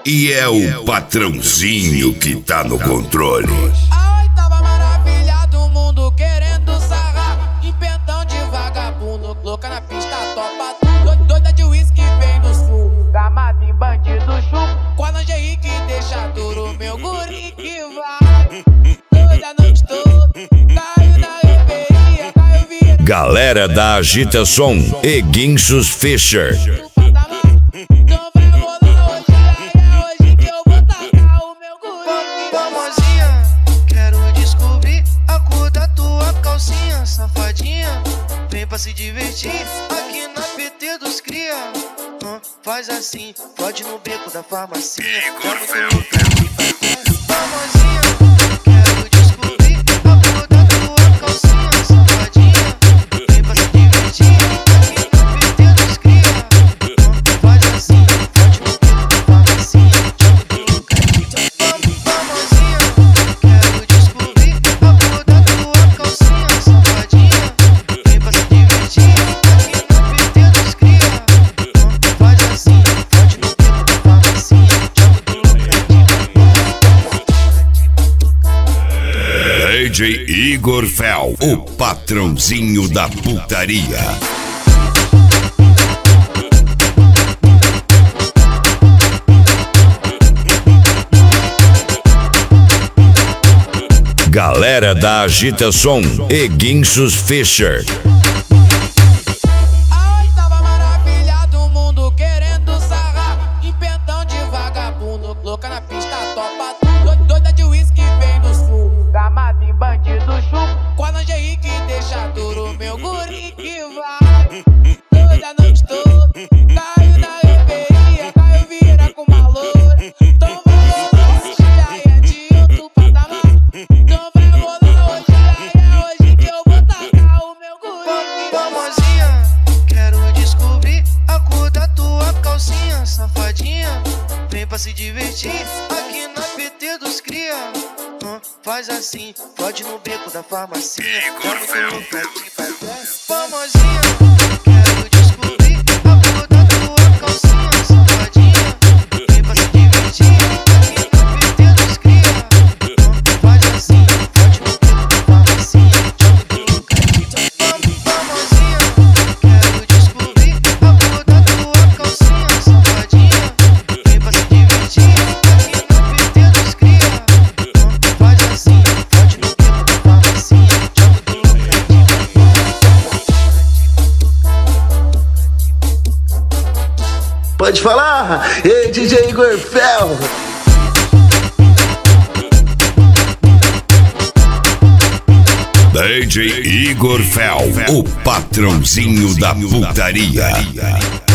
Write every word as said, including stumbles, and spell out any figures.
E é o patrãozinho que tá no controle. A oitava maravilha do mundo querendo sarrar. Empentão de vagabundo, louca na pista, topa tudo. Doida de uísque vem do sul, gamado em bandido chupo. Com a lingerie que deixa duro, meu guri que vai. Toda noite toda, caiu na reveria, caiu vira. Galera da Agita Som e Guinchos Fischer. Safadinha, vem pra se divertir aqui na P T dos cria. Hum, faz assim, pode no beco da farmacinha. Já muito louco, famosinha, quero descobrir a cor da tua calcinha. Safadinha, vem pra se divertir aqui na P T dos cria. Hum, faz assim, pode no beco da farmacinha. Já muito louco, famosinha, quero descobrir a cor da tua calcinha. D J Igor Fel, o patrãozinho da putaria. Galera da Agita Som e Guinchos Fischer. A oitava maravilha do mundo querendo sarrar. Empentão de vagabundo, louca na pista, topa tudo. Doida de uísque vem do sul, gamado em bandido chupo. Com a lingerie que deixa duro, meu guri que vai. Toda noite toda, caiu na reveria, caiu vira com uma loura. Então vai hoje, aí é de outro patamar. Então vai rolar hoje, aí é hoje que eu vou tacar o meu guri. Famosinha, quero descobrir a cor da tua calcinha. Safadinha, vem pra se divertir aqui na P T dos cria. Hum, faz assim, pode no beco da farmacinha. Já muito louco, famosinha, quero descobrir a cor da tua calcinha. Safadinha, vem pra se divertir aqui na P T dos cria. Hum, faz assim, pode no beco da farmacinha. Já muito louco, famosinha, quero descobrir a cor da tua calcinha. Safadinha, vem pra se divertir aqui na P T dos cria. Hum, faz assim, pode no beco da farmacinha. Já muito louco. Pode falar? Ei, D J Igor Fel. D J Igor Fel, o patrãozinho da putaria.